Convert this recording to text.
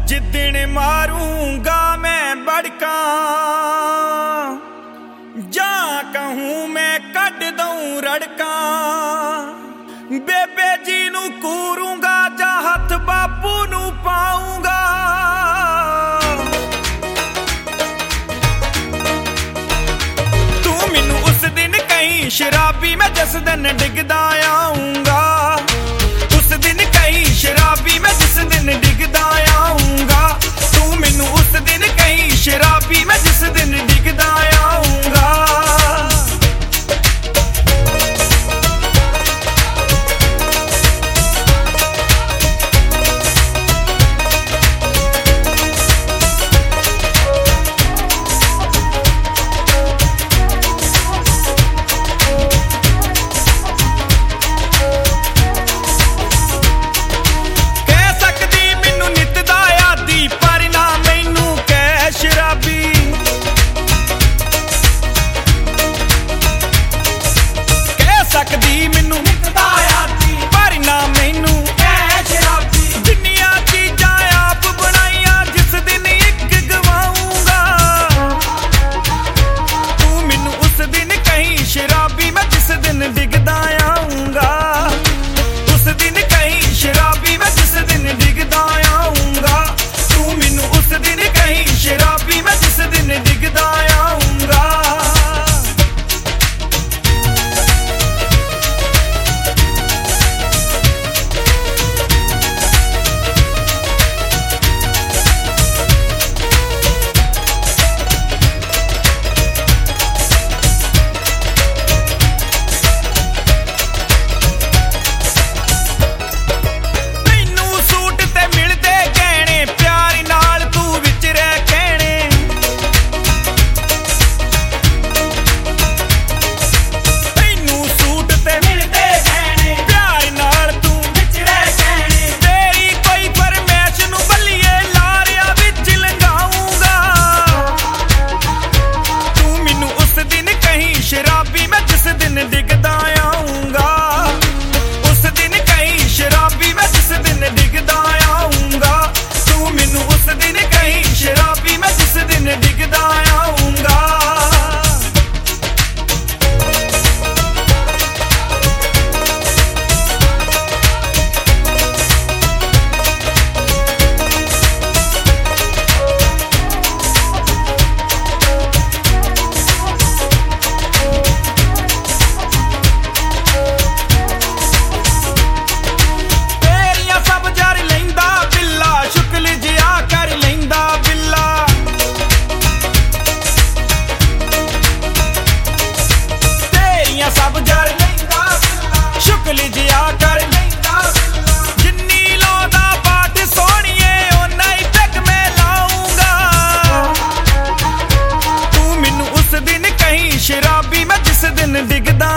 जिद्दण मारूंगा मैं बड़का, जा कहूं मैं कट दूं रड़का। बेबे जी नू कूरूंगा, जा हथ बापू नू पाऊंगा। तू मैनू उस दिन कहीं शराबी, मैं जिस दिन डिगदा आऊंगा। उस दिन कहीं शराबी, मैं जिस दिन डिगदा आऊंगा। तू मैनू उस दिन कहीं शराबी, मैं जिस दिन डिगदा आऊंगा। शराबी मैं जिस दिन डिगदा